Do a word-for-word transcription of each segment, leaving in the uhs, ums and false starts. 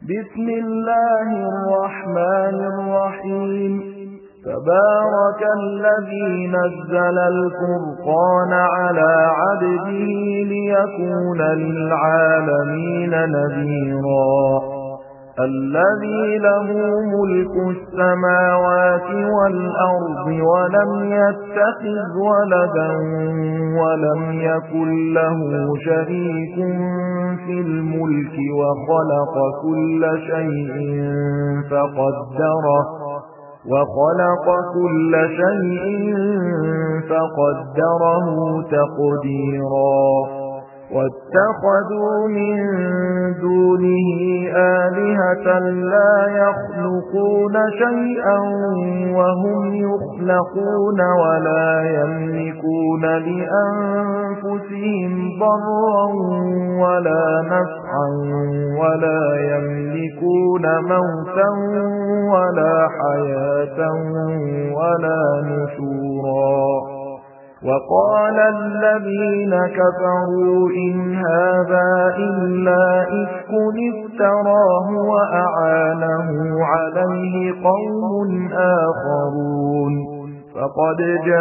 بسم الله الرحمن الرحيم تبارك الذي نزل الفرقان على عبده ليكون للعالمين نذيرا الذي له ملك السماوات والأرض ولم يتخذ ولدا ولم يكن له شريك في الملك وخلق كل شيء فقدره وخلق كل شيء فقدره تقديرا واتخذوا من دونه آلهة لا يخلقون شيئا وهم يخلقون ولا يملكون لأنفسهم ضرا ولا نفعا ولا يملكون موتا ولا حياة ولا نشورا وقال الذين كفروا إن هذا إلا إفك افتراه وأعانه عليه قوم آخرون فقد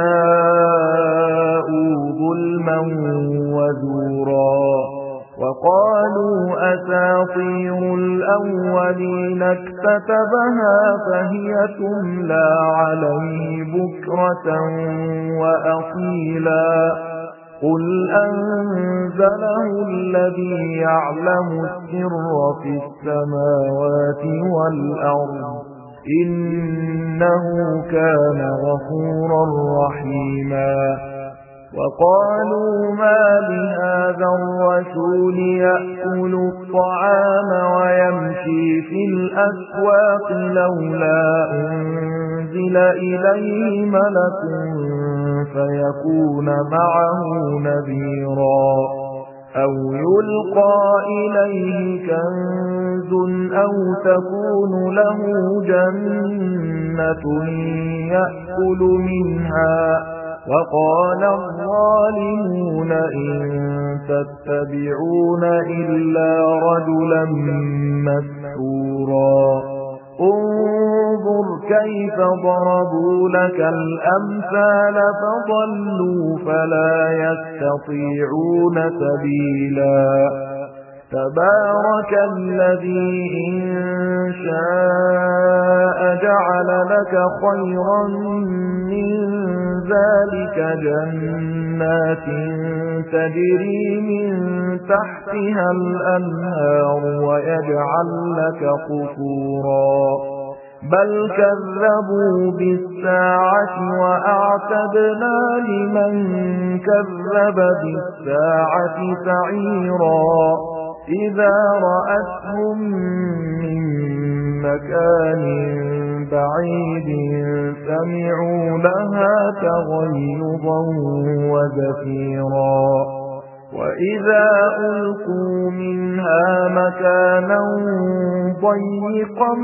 جاءوا ظلما وزورا وقالوا أساطير الأولين اكتتبها فهي تملى عليه بكرة وأصيلا قل أنزله الذي يعلم السر في السماوات والأرض إنه كان غفورا رحيما وقالوا ما لهذا الرسول يأكل الطعام ويمشي في الأسواق لولا أنزل إليه ملك فيكون معه نذيرا أو يلقى إليه كنز أو تكون له جنة يأكل منها وقال الظالمون إن تتبعون إلا رجلا مسحورا انظر كيف ضربوا لك الأمثال فضلوا فلا يستطيعون سبيلا تبارك الذي إن شاء جعل لك خيرا من ذلك جنات تجري من تحتها الأنهار ويجعل لك قصورا بل كذبوا بالساعة وأعتدنا لمن كذب بالساعة سعيرا إذا رأتهم من مكان بعيد سمعوا لها تغيظا وزفيرا وإذا ألقوا منها مكانا ضيقا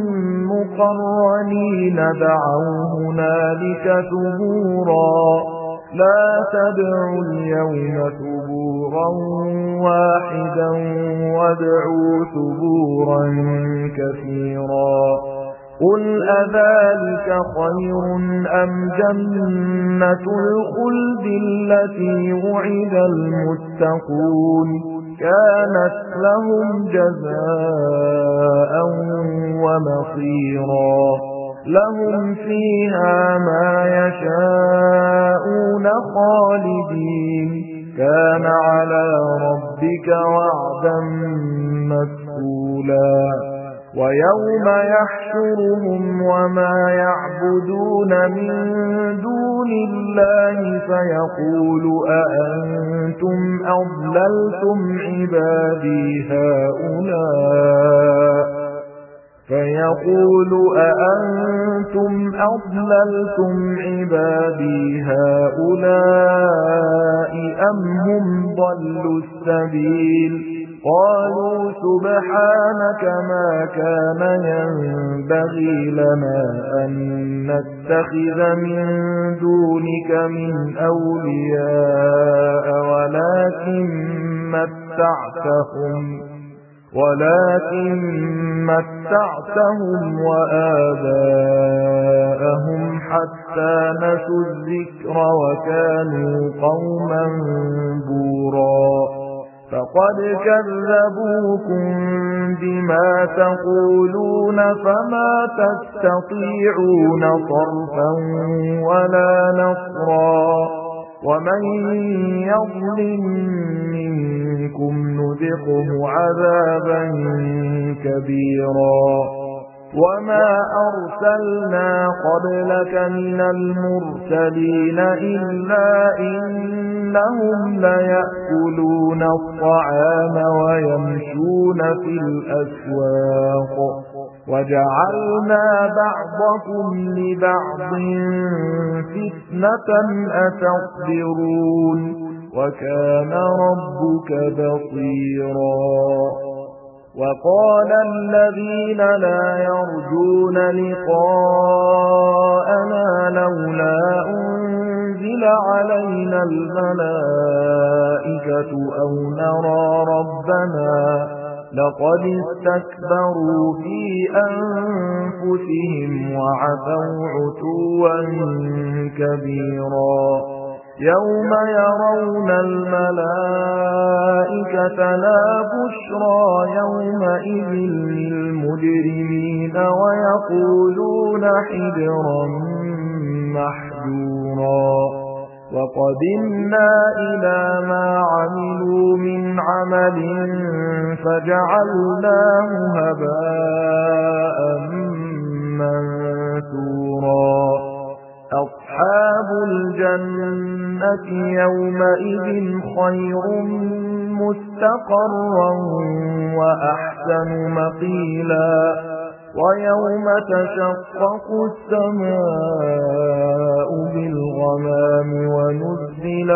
مقرنين دعوا هنالك ثبورا لا تدعوا اليوم ثبورا واحدا وادعوا ثبورا كثيرا قل أذلك خير أم جنة الخلد التي وعد المتقون كانت لهم جزاء ومصيرا لهم فيها ما يشاءون خالدين كان على ربك وعدا مسئولا ويوم يحشرهم وما يعبدون من دون الله فيقول أأنتم أضللتم عبادي هؤلاء فيقول أأنتم أضللتم عبادي هؤلاء أم هم ضلوا السبيل قالوا سبحانك ما كان ينبغي لنا أن نتخذ من دونك من أولياء ولكن متعتهم ولكن متعتهم وآباءهم حتى نسوا الذكر وكانوا قوما بورا فقد كذبوكم بما تقولون فما تستطيعون صرفا ولا نصرا ومن يظلم منكم نذقه عذابا كبيرا وما أرسلنا قبلك من المرسلين إلا إنهم ليأكلون الطعام ويمشون في الأسواق وجعلنا بعضكم لبعض فتنة أتصبرون وكان ربك بصيرا وقال الذين لا يرجون لقاءنا لولا أنزل علينا الملائكة أو نرى ربنا لقد استكبروا في أنفسهم وعتوا عتوا كبيرا يوم يرون الملائكة لا بشرى يومئذ للمجرمين ويقولون حجرا محجورا وقدمنا إلى ما عملوا من عمل فجعلناه هباء منثورا أصحاب الجنة يومئذ خير مستقرا وأحسن مقيلا ويوم تشقق السماء بالغمام ونزل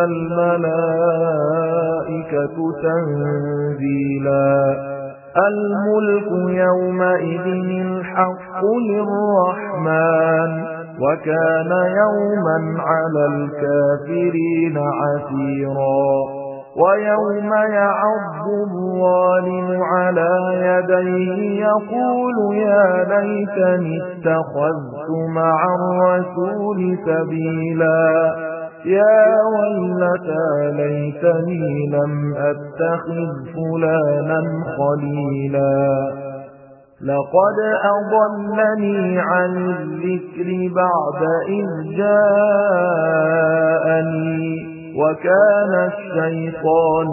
الملائكة تنزيلا الملك يومئذ الحق للرحمن وكان يوما على الكافرين عسيرا ويوم يعض الظالم على يديه يقول يا ليتني اتخذت مع الرسول سبيلا يا ويلتى ليتني لم أتخذ فلانا خليلا لقد أضلني عن الذكر بعد إذ جاءني وكان الشيطان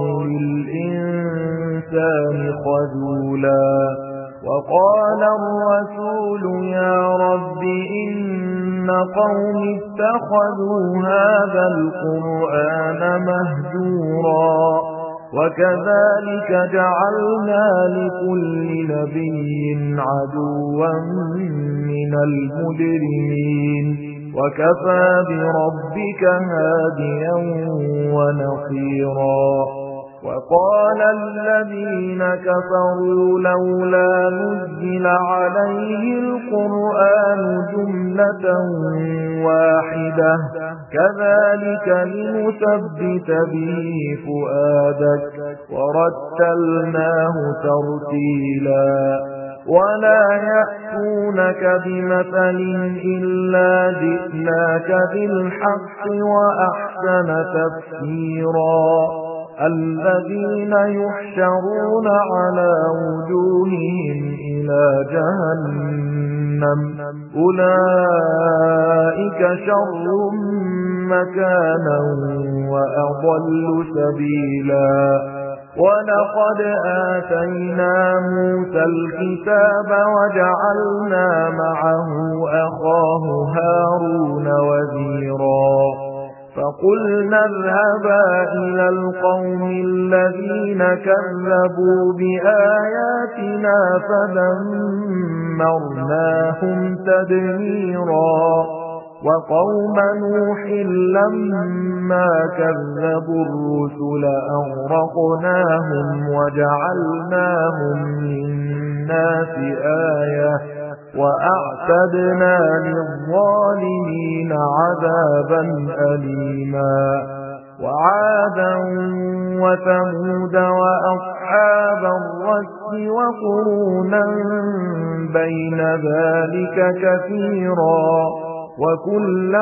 للإنسان خذولا وقال الرسول يا رب إن قوم اتخذوا هذا القرآن مهجورا وكذلك جعلنا لكل نبي عدوا من المجرمين وكفى بربك هاديا ونصيرا وقال الذين كفروا لولا نزل عليه القرآن جملة واحدة كذلك لنثبت به فؤادك ورتلناه ترتيلا ولا يأتونك بمثل إلا جئناك بالحق وأحسن تفسيرا الذين يحشرون على وجوههم إلى جهنم أولئك شر مكانا وأضل سبيلا ولقد آتينا موسى الكتاب وجعلنا معه أخاه هارون وزيرا فقلنا اذهبا إلى القوم الذين كذبوا بآياتنا فدمرناهم تدميرا وقوم نوح لما كذبوا الرسل أغرقناهم وجعلناهم للناس آية وأعتدنا للظالمين عذابا أليما وعادا وثمود وأصحاب الرس وقرونا بين ذلك كثيرا وكلا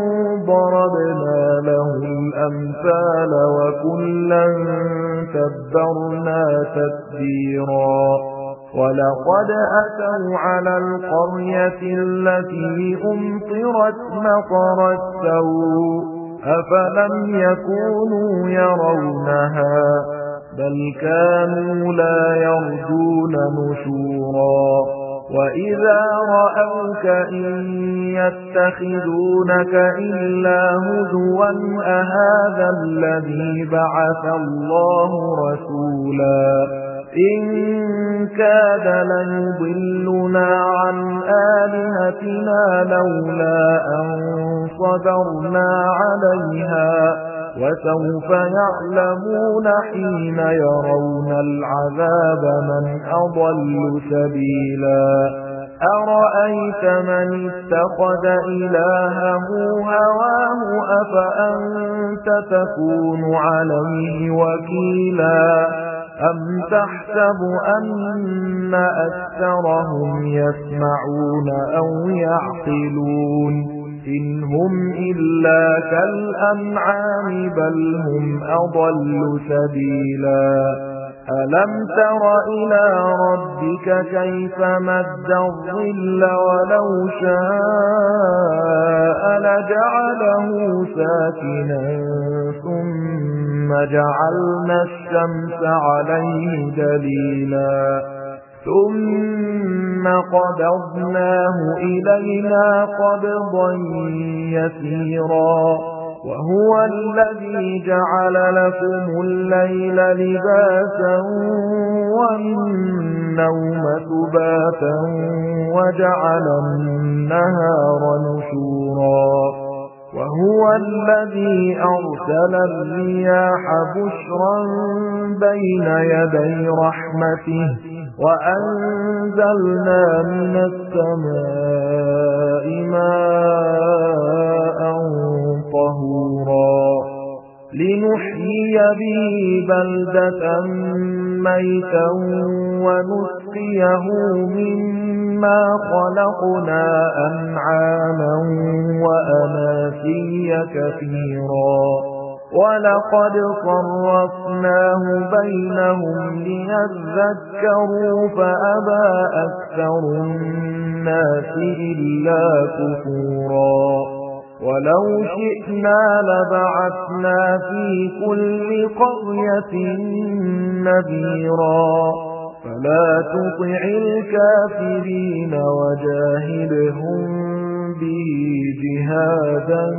ضربنا له الأمثال وكلا تبرنا تتبيرا ولقد أتوا على القرية التي أمطرت مطر السوء أفلم يكونوا يرونها بل كانوا لا يرجون نشورا وإذا رأوك إن يتخذونك إلا هزوا أهذا الذي بعث الله رسولا إن كاد ليضلنا عن آلهتنا لولا أن صبرنا عليها وسوف يعلمون حين يرون العذاب من أضل سبيلا أرأيت من اتخذ إلهه هواه أفأنت تكون عليه وكيلا أم تحسب أن أكثرهم يسمعون أو يعقلون إن هم إلا كالأنعام بل هم أضل سبيلا ألم تر إلى ربك كيف مد الظل ولو شاء لجعله ساكنا ثم جعلنا الشمس عليه دليلا ثم قبضناه إلينا قبضا يسيرا وهو الذي جعل لكم الليل لباسا والنوم سباتا وجعل النهار نشورا وهو الذي أرسل الرياح بشرا بين يدي رحمته وأنزلنا من السماء ماء طهورا لنحيي به بلدة ميتا ونسقيه مما خلقنا أنعاما وأناسيا كثيرا ولقد صرفناه بينهم ليذكروا فأبى أكثر الناس إلا كفورا ولو شئنا لبعثنا في كل قرية نذيرا فلا تطع الكافرين وجاهدهم به جهادا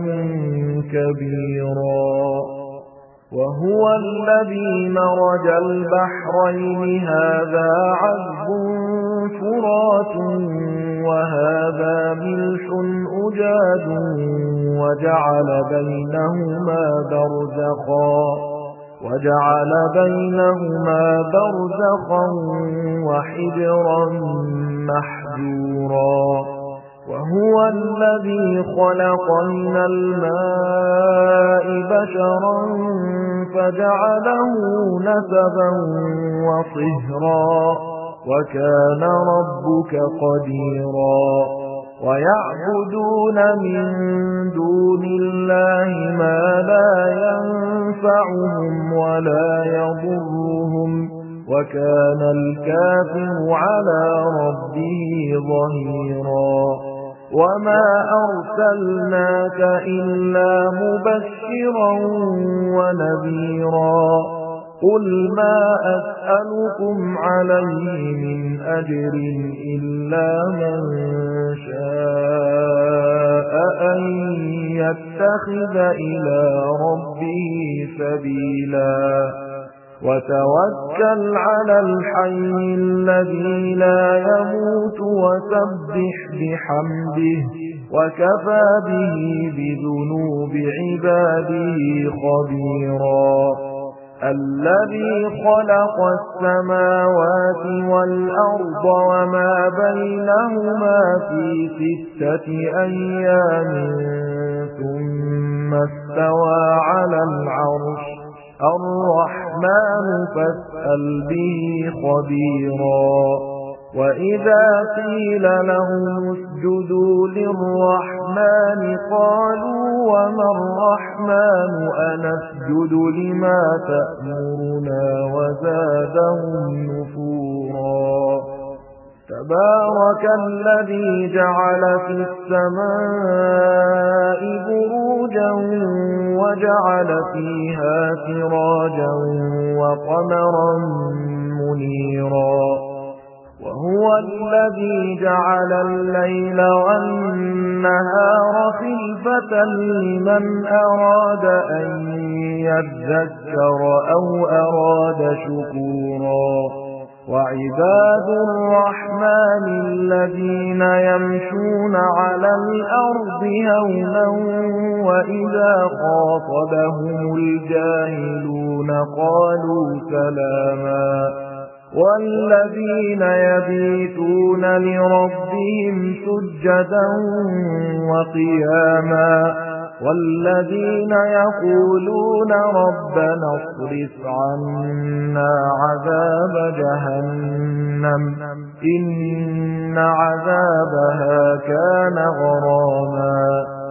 كبيرا وهو الذي مرج البحرين هذا عذب فرات وهذا ملح أجاج وجعل بينهما برزخا وجعل بينهما برزخا وحجرا محجورا وهو الذي خلق من الماء بشرا فجعله نسبا وصهرا وكان ربك قديرا ويعبدون من دون الله ما لا ينفعهم ولا يضرهم وكان الكافر على ربه ظهيرا وما أرسلناك إلا مبشرا ونذيرا قل ما أسألكم عليه من أجر إلا من شاء أن يتخذ إلى ربه سبيلا وتوكل على الحي الذي لا يموت وسبح بحمده وكفى به بذنوب عباده خبيرا الذي خلق السماوات والأرض وما بينهما في ستة أيام ثم استوى على العرش الرحمن فاسأل به خبيرا وإذا قيل لهم اسجدوا للرحمن قالوا وما الرحمن أنسجد لما تأمرنا وزادهم نفورا تبارك الذي جعل في السماء بروجا وجعل فيها سراجا وقمرا منيرا وهو الذي جعل الليل والنهار خلفة لمن أراد أن يذكر أو أراد شكورا وعباد الرحمن الذين يمشون على الأرض هونا وإذا خاطبهم الجاهلون قالوا سلاما والذين يبيتون لربهم سجدا وقياما والذين يقولون ربنا اصرف عنا عذاب جهنم إن عذابها كان غراما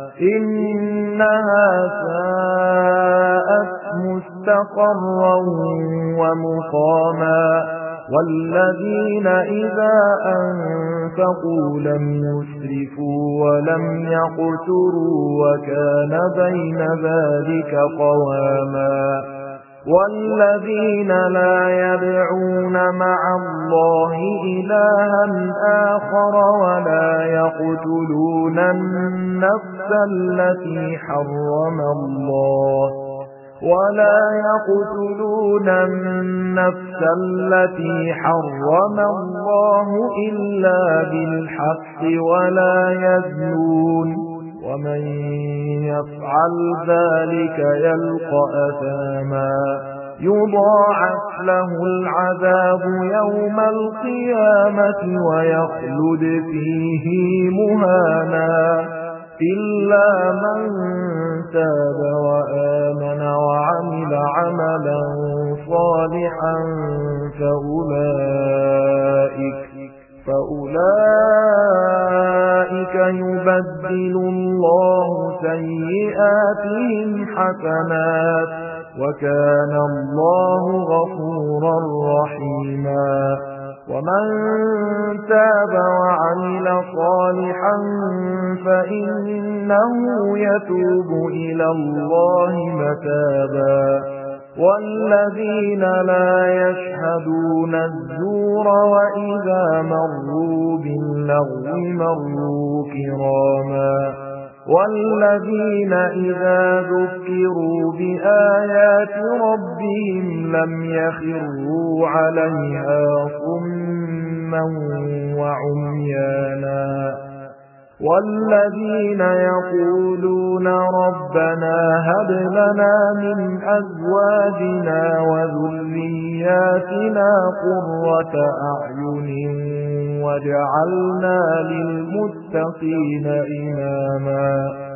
إنها ساءت مستقرا ومقاما والذين إذا أنفقوا لم يسرفوا ولم يقتروا وكان بين ذلك قواما والذين لا يدعون مع الله إلها آخر ولا يقتلون النفس التي حرم الله ولا يقتلون النفس التي حرم الله إلا بالحق ولا يزنون ومن يفعل ذلك يلقى أثاما يضاعف له العذاب يوم القيامة ويخلد فيه مهانا إلا من تاب وآمن وعمل عملا صالحا فأولئك فأولئك يبدل الله سيئاتهم حسنات وكان الله غفورا رحيما ومن تاب وعمل صالحا فإنه يتوب إلى الله متابا والذين لا يشهدون الزور وإذا مروا باللغو مروا كراما والذين إذا ذكروا بآيات ربهم لم يخروا عليها صما وعميانا والذين يقولون ربنا هب لنا من أزواجنا وذرياتنا قرة أعين وجعلنا للمتقين إماما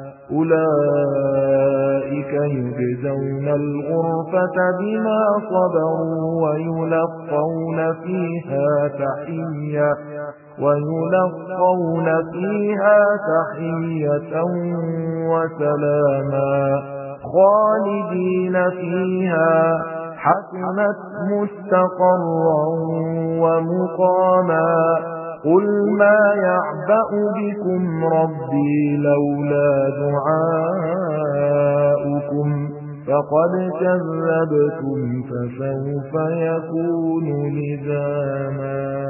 أولئك يجزون الغرفة بما صبروا ويلقون فيها تحية ويلقون فيها تحية وسلاما خالدين فيها حسنت مستقرا ومقاما قل ما يعبأ بكم ربي لولا دعاؤكم فقد كذبتم فسوف يكون لزاما